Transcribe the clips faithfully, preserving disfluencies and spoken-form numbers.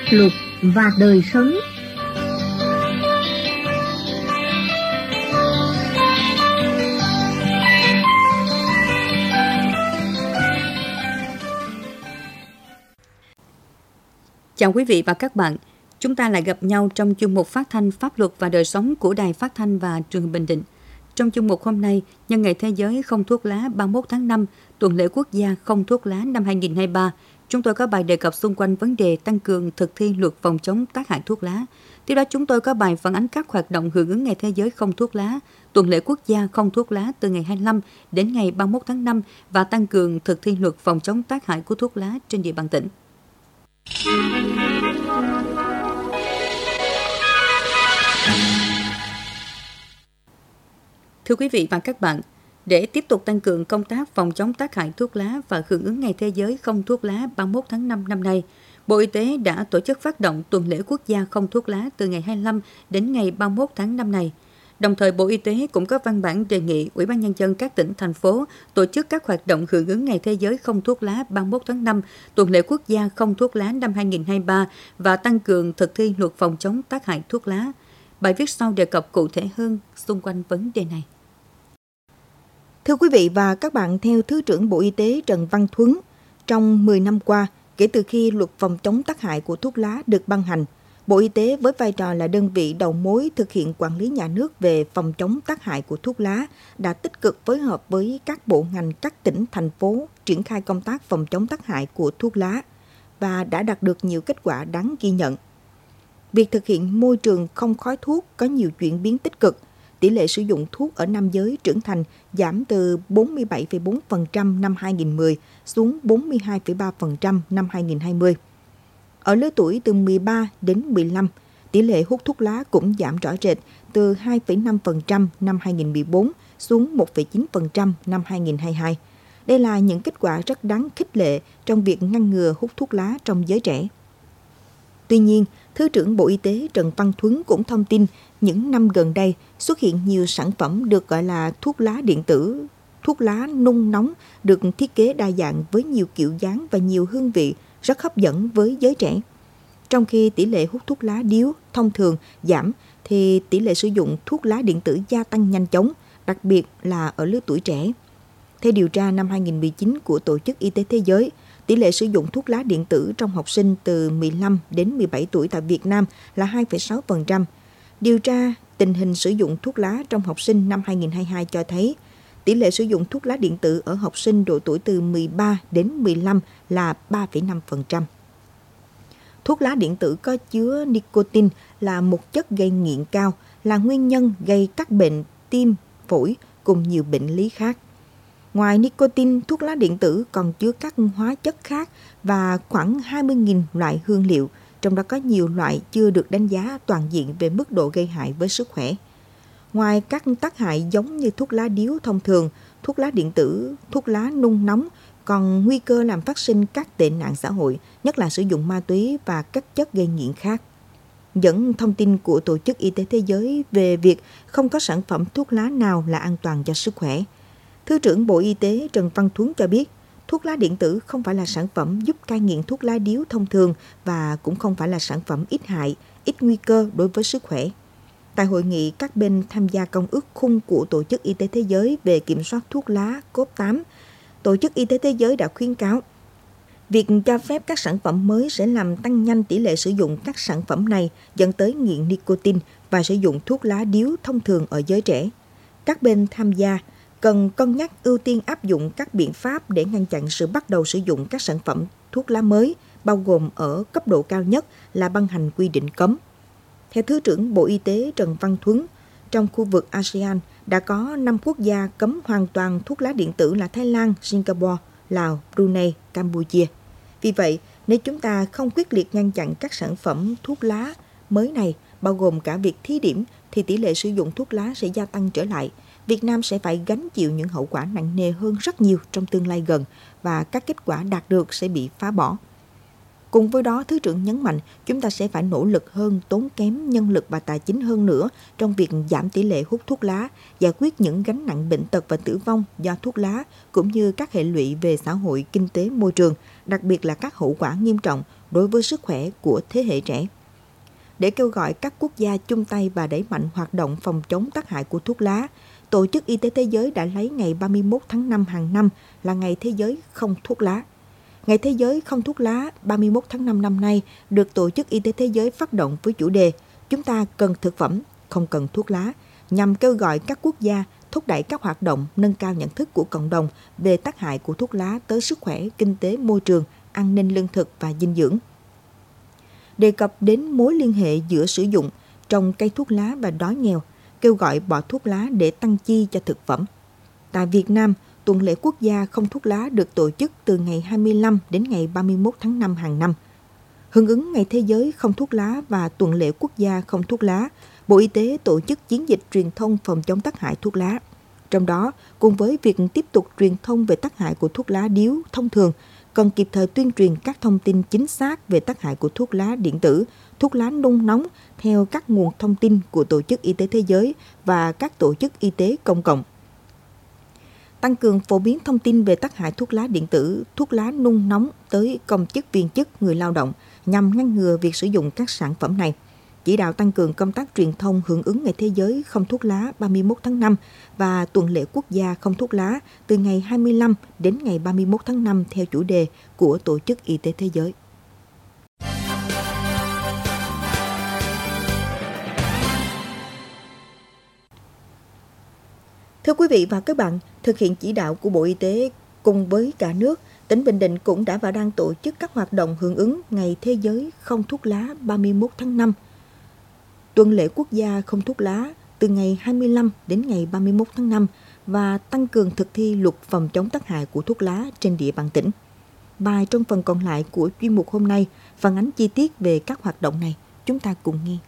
luật và đời sống. Chào quý vị và các bạn. Chúng ta lại gặp nhau trong chuyên mục phát thanh Pháp luật và đời sống của Đài Phát thanh và Truyền hình Bình Định. Trong chuyên mục hôm nay, nhân ngày Thế giới không thuốc lá ba mươi mốt tháng năm, tuần lễ quốc gia không thuốc lá năm hai không hai ba, chúng tôi có bài đề cập xung quanh vấn đề tăng cường thực thi luật phòng chống tác hại thuốc lá. Tiếp đó chúng tôi có bài phản ánh các hoạt động hưởng ứng ngày Thế giới không thuốc lá, tuần lễ quốc gia không thuốc lá từ ngày hai mươi lăm đến ngày ba mươi mốt tháng năm và tăng cường thực thi luật phòng chống tác hại của thuốc lá trên địa bàn tỉnh. Thưa quý vị và các bạn, để tiếp tục tăng cường công tác phòng chống tác hại thuốc lá và hưởng ứng ngày Thế giới không thuốc lá ba mươi mốt tháng năm năm nay, Bộ Y tế đã tổ chức phát động tuần lễ quốc gia không thuốc lá từ ngày hai mươi lăm đến ngày ba mươi mốt tháng năm này. Đồng thời, Bộ Y tế cũng có văn bản đề nghị Ủy ban Nhân dân các tỉnh, thành phố tổ chức các hoạt động hưởng ứng ngày Thế giới không thuốc lá ba mươi mốt tháng năm, tuần lễ quốc gia không thuốc lá năm hai không hai ba và tăng cường thực thi luật phòng chống tác hại thuốc lá. Bài viết sau đề cập cụ thể hơn xung quanh vấn đề này. Thưa quý vị và các bạn, theo Thứ trưởng Bộ Y tế Trần Văn Thuấn, trong mười năm qua, kể từ khi luật phòng chống tác hại của thuốc lá được ban hành, Bộ Y tế với vai trò là đơn vị đầu mối thực hiện quản lý nhà nước về phòng chống tác hại của thuốc lá đã tích cực phối hợp với các bộ ngành các tỉnh, thành phố triển khai công tác phòng chống tác hại của thuốc lá và đã đạt được nhiều kết quả đáng ghi nhận. Việc thực hiện môi trường không khói thuốc có nhiều chuyển biến tích cực. Tỷ lệ sử dụng thuốc ở nam giới trưởng thành giảm từ bốn mươi bảy phẩy bốn phần trăm năm hai không một không xuống bốn mươi hai phẩy ba phần trăm năm hai không hai không. Ở lứa tuổi từ mười ba đến mười lăm, tỷ lệ hút thuốc lá cũng giảm rõ rệt từ hai phẩy năm phần trăm năm hai không một bốn xuống một phẩy chín phần trăm năm hai không hai hai. Đây là những kết quả rất đáng khích lệ trong việc ngăn ngừa hút thuốc lá trong giới trẻ. Tuy nhiên, Thứ trưởng Bộ Y tế Trần Văn Thuấn cũng thông tin những năm gần đây xuất hiện nhiều sản phẩm được gọi là thuốc lá điện tử, thuốc lá nung nóng được thiết kế đa dạng với nhiều kiểu dáng và nhiều hương vị rất hấp dẫn với giới trẻ. Trong khi tỷ lệ hút thuốc lá điếu thông thường giảm thì tỷ lệ sử dụng thuốc lá điện tử gia tăng nhanh chóng, đặc biệt là ở lứa tuổi trẻ. Theo điều tra năm hai không một chín của Tổ chức Y tế Thế giới, tỷ lệ sử dụng thuốc lá điện tử trong học sinh từ mười lăm đến mười bảy tuổi tại Việt Nam là hai phẩy sáu phần trăm. Điều tra tình hình sử dụng thuốc lá trong học sinh năm hai không hai hai cho thấy tỷ lệ sử dụng thuốc lá điện tử ở học sinh độ tuổi từ mười ba đến mười lăm là ba phẩy năm phần trăm. Thuốc lá điện tử có chứa nicotine là một chất gây nghiện cao, là nguyên nhân gây các bệnh tim, phổi cùng nhiều bệnh lý khác. Ngoài nicotine, thuốc lá điện tử còn chứa các hóa chất khác và khoảng hai mươi nghìn loại hương liệu, trong đó có nhiều loại chưa được đánh giá toàn diện về mức độ gây hại với sức khỏe. Ngoài các tác hại giống như thuốc lá điếu thông thường, thuốc lá điện tử, thuốc lá nung nóng còn nguy cơ làm phát sinh các tệ nạn xã hội, nhất là sử dụng ma túy và các chất gây nghiện khác. Dẫn thông tin của Tổ chức Y tế Thế giới về việc không có sản phẩm thuốc lá nào là an toàn cho sức khỏe. Thứ trưởng Bộ Y tế Trần Văn Thuấn cho biết, thuốc lá điện tử không phải là sản phẩm giúp cai nghiện thuốc lá điếu thông thường và cũng không phải là sản phẩm ít hại, ít nguy cơ đối với sức khỏe. Tại hội nghị các bên tham gia Công ước Khung của Tổ chức Y tế Thế giới về kiểm soát thuốc lá C O P tám, Tổ chức Y tế Thế giới đã khuyến cáo việc cho phép các sản phẩm mới sẽ làm tăng nhanh tỷ lệ sử dụng các sản phẩm này, dẫn tới nghiện nicotine và sử dụng thuốc lá điếu thông thường ở giới trẻ. Các bên tham gia cần cân nhắc ưu tiên áp dụng các biện pháp để ngăn chặn sự bắt đầu sử dụng các sản phẩm thuốc lá mới, bao gồm ở cấp độ cao nhất là ban hành quy định cấm. Theo Thứ trưởng Bộ Y tế Trần Văn Thuấn, trong khu vực a sê an đã có năm quốc gia cấm hoàn toàn thuốc lá điện tử là Thái Lan, Singapore, Lào, Brunei, Campuchia. Vì vậy, nếu chúng ta không quyết liệt ngăn chặn các sản phẩm thuốc lá mới này, bao gồm cả việc thí điểm, thì tỷ lệ sử dụng thuốc lá sẽ gia tăng trở lại. Việt Nam sẽ phải gánh chịu những hậu quả nặng nề hơn rất nhiều trong tương lai gần và các kết quả đạt được sẽ bị phá bỏ. Cùng với đó, Thứ trưởng nhấn mạnh chúng ta sẽ phải nỗ lực hơn, tốn kém nhân lực và tài chính hơn nữa trong việc giảm tỷ lệ hút thuốc lá, giải quyết những gánh nặng bệnh tật và tử vong do thuốc lá, cũng như các hệ lụy về xã hội, kinh tế, môi trường, đặc biệt là các hậu quả nghiêm trọng đối với sức khỏe của thế hệ trẻ. Để kêu gọi các quốc gia chung tay và đẩy mạnh hoạt động phòng chống tác hại của thuốc lá, Tổ chức Y tế Thế giới đã lấy ngày ba mươi mốt tháng năm hàng năm là Ngày Thế giới không thuốc lá. Ngày Thế giới không thuốc lá ba mươi mốt tháng năm năm nay được Tổ chức Y tế Thế giới phát động với chủ đề "Chúng ta cần thực phẩm, không cần thuốc lá", nhằm kêu gọi các quốc gia thúc đẩy các hoạt động nâng cao nhận thức của cộng đồng về tác hại của thuốc lá tới sức khỏe, kinh tế, môi trường, an ninh lương thực và dinh dưỡng. Đề cập đến mối liên hệ giữa sử dụng, trồng cây thuốc lá và đói nghèo, kêu gọi bỏ thuốc lá để tăng chi cho thực phẩm. Tại Việt Nam, tuần lễ quốc gia không thuốc lá được tổ chức từ ngày hai mươi lăm đến ngày ba mươi mốt tháng năm hàng năm. Hưởng ứng Ngày Thế giới không thuốc lá và tuần lễ quốc gia không thuốc lá, Bộ Y tế tổ chức chiến dịch truyền thông phòng chống tác hại thuốc lá. Trong đó, cùng với việc tiếp tục truyền thông về tác hại của thuốc lá điếu thông thường, cần kịp thời tuyên truyền các thông tin chính xác về tác hại của thuốc lá điện tử, thuốc lá nung nóng theo các nguồn thông tin của Tổ chức Y tế Thế giới và các tổ chức y tế công cộng. Tăng cường phổ biến thông tin về tác hại thuốc lá điện tử, thuốc lá nung nóng tới công chức viên chức, người lao động nhằm ngăn ngừa việc sử dụng các sản phẩm này. Chỉ đạo tăng cường công tác truyền thông hưởng ứng Ngày Thế giới không thuốc lá ba mươi mốt tháng năm và tuần lễ quốc gia không thuốc lá từ ngày hai mươi lăm đến ngày ba mươi mốt tháng năm theo chủ đề của Tổ chức Y tế Thế giới. Thưa quý vị và các bạn, thực hiện chỉ đạo của Bộ Y tế cùng với cả nước, tỉnh Bình Định cũng đã và đang tổ chức các hoạt động hưởng ứng Ngày Thế giới không thuốc lá ba mươi mốt tháng năm. Tuần lễ quốc gia không thuốc lá từ ngày hai mươi lăm đến ngày ba mươi mốt tháng năm và tăng cường thực thi luật phòng chống tác hại của thuốc lá trên địa bàn tỉnh. Bài trong phần còn lại của chuyên mục hôm nay phản ánh chi tiết về các hoạt động này. Chúng ta cùng nghe.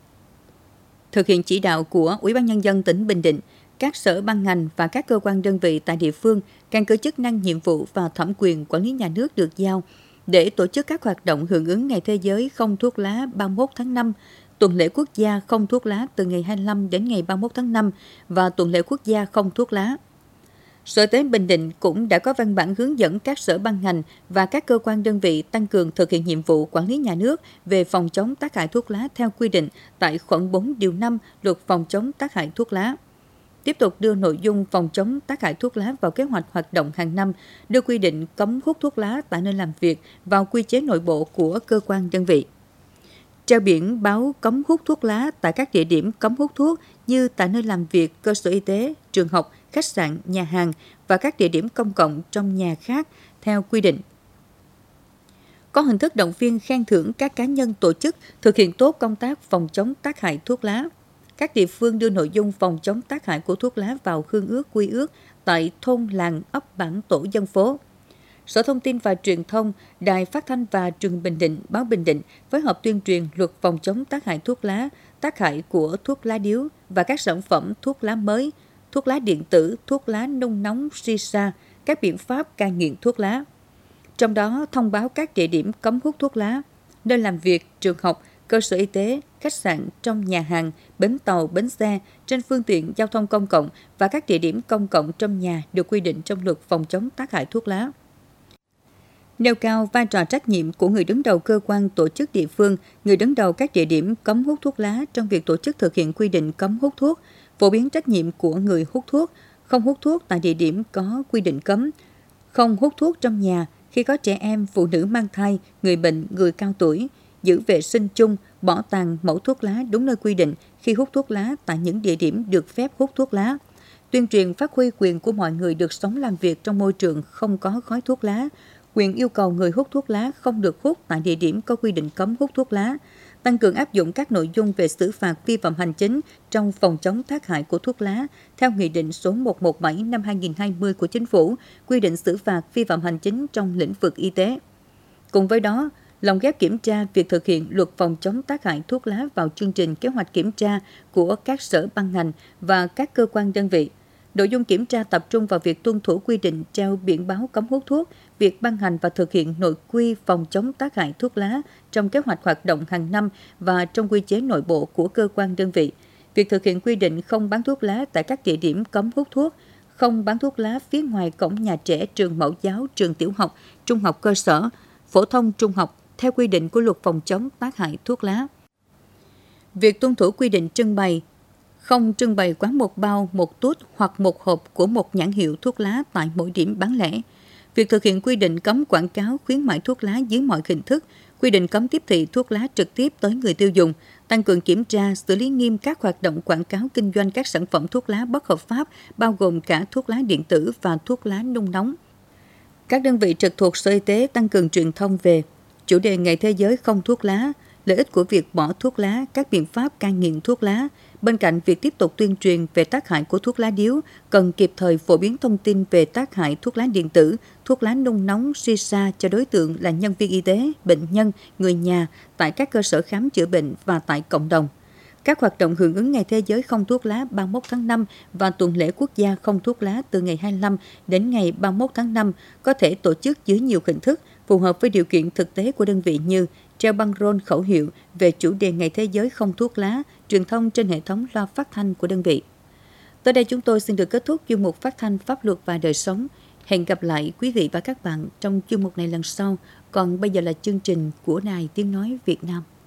Thực hiện chỉ đạo của Ủy ban Nhân dân tỉnh Bình Định, các sở ban ngành và các cơ quan đơn vị tại địa phương căn cứ chức năng, nhiệm vụ và thẩm quyền quản lý nhà nước được giao để tổ chức các hoạt động hưởng ứng Ngày Thế giới không thuốc lá ba mươi mốt tháng năm, tuần lễ quốc gia không thuốc lá từ ngày hai mươi lăm đến ngày ba mươi mốt tháng năm và tuần lễ quốc gia không thuốc lá. Sở Y tế Bình Định cũng đã có văn bản hướng dẫn các sở ban ngành và các cơ quan đơn vị tăng cường thực hiện nhiệm vụ quản lý nhà nước về phòng chống tác hại thuốc lá theo quy định tại khoản bốn điều năm Luật phòng chống tác hại thuốc lá. Tiếp tục đưa nội dung phòng chống tác hại thuốc lá vào kế hoạch hoạt động hàng năm, đưa quy định cấm hút thuốc lá tại nơi làm việc vào quy chế nội bộ của cơ quan đơn vị. Treo biển báo cấm hút thuốc lá tại các địa điểm cấm hút thuốc như tại nơi làm việc, cơ sở y tế, trường học, khách sạn, nhà hàng và các địa điểm công cộng trong nhà khác theo quy định. Có hình thức động viên khen thưởng các cá nhân tổ chức thực hiện tốt công tác phòng chống tác hại thuốc lá. Các địa phương đưa nội dung phòng chống tác hại của thuốc lá vào hương ước quy ước tại thôn, làng, ấp, bản, tổ dân phố. Sở Thông tin và Truyền thông, Đài Phát thanh và Truyền hình Bình Định, Báo Bình Định phối hợp tuyên truyền luật phòng chống tác hại thuốc lá, tác hại của thuốc lá điếu và các sản phẩm thuốc lá mới, thuốc lá điện tử, thuốc lá nung nóng, shisha, các biện pháp cai nghiện thuốc lá. Trong đó thông báo các địa điểm cấm hút thuốc lá, nơi làm việc, trường học, cơ sở y tế, khách sạn, trong nhà hàng, bến tàu, bến xe, trên phương tiện giao thông công cộng và các địa điểm công cộng trong nhà được quy định trong luật phòng chống tác hại thuốc lá. Nêu cao vai trò trách nhiệm của người đứng đầu cơ quan, tổ chức địa phương, người đứng đầu các địa điểm cấm hút thuốc lá trong việc tổ chức thực hiện quy định cấm hút thuốc, phổ biến trách nhiệm của người hút thuốc, không hút thuốc tại địa điểm có quy định cấm, không hút thuốc trong nhà khi có trẻ em, phụ nữ mang thai, người bệnh, người cao tuổi, giữ vệ sinh chung, bỏ tàn mẫu thuốc lá đúng nơi quy định khi hút thuốc lá tại những địa điểm được phép hút thuốc lá. Tuyên truyền phát huy quyền của mọi người được sống làm việc trong môi trường không có khói thuốc lá, quyền yêu cầu người hút thuốc lá không được hút tại địa điểm có quy định cấm hút thuốc lá, tăng cường áp dụng các nội dung về xử phạt vi phạm hành chính trong phòng chống tác hại của thuốc lá theo Nghị định số một trăm mười bảy năm hai nghìn không trăm hai mươi của Chính phủ, quy định xử phạt vi phạm hành chính trong lĩnh vực y tế. Cùng với đó, lồng ghép kiểm tra việc thực hiện luật phòng chống tác hại thuốc lá vào chương trình kế hoạch kiểm tra của các sở ban ngành và các cơ quan đơn vị. Nội dung kiểm tra tập trung vào việc tuân thủ quy định treo biển báo cấm hút thuốc, việc ban hành và thực hiện nội quy phòng chống tác hại thuốc lá trong kế hoạch hoạt động hàng năm và trong quy chế nội bộ của cơ quan đơn vị, việc thực hiện quy định không bán thuốc lá tại các địa điểm cấm hút thuốc, không bán thuốc lá phía ngoài cổng nhà trẻ, trường mẫu giáo, trường tiểu học, trung học cơ sở, phổ thông trung học, theo quy định của luật phòng chống tác hại thuốc lá. Việc tuân thủ quy định trưng bày, không trưng bày quá một bao, một tút hoặc một hộp của một nhãn hiệu thuốc lá tại mỗi điểm bán lẻ. Việc thực hiện quy định cấm quảng cáo khuyến mại thuốc lá dưới mọi hình thức, quy định cấm tiếp thị thuốc lá trực tiếp tới người tiêu dùng, tăng cường kiểm tra, xử lý nghiêm các hoạt động quảng cáo kinh doanh các sản phẩm thuốc lá bất hợp pháp, bao gồm cả thuốc lá điện tử và thuốc lá nung nóng. Các đơn vị trực thuộc Sở Y tế tăng cường truyền thông về chủ đề Ngày Thế giới không thuốc lá, lợi ích của việc bỏ thuốc lá, các biện pháp cai nghiện thuốc lá. Bên cạnh việc tiếp tục tuyên truyền về tác hại của thuốc lá điếu, cần kịp thời phổ biến thông tin về tác hại thuốc lá điện tử, thuốc lá nung nóng, shisha cho đối tượng là nhân viên y tế, bệnh nhân, người nhà tại các cơ sở khám chữa bệnh và tại cộng đồng. Các hoạt động hưởng ứng Ngày Thế giới không thuốc lá ba mươi mốt tháng năm và tuần lễ quốc gia không thuốc lá từ ngày hai mươi lăm đến ngày ba mươi mốt tháng năm có thể tổ chức dưới nhiều hình thức, phù hợp với điều kiện thực tế của đơn vị như treo băng rôn khẩu hiệu về chủ đề Ngày Thế giới không thuốc lá, truyền thông trên hệ thống loa phát thanh của đơn vị. Tới đây chúng tôi xin được kết thúc chuyên mục phát thanh pháp luật và đời sống. Hẹn gặp lại quý vị và các bạn trong chuyên mục này lần sau. Còn bây giờ là chương trình của Đài Tiếng Nói Việt Nam.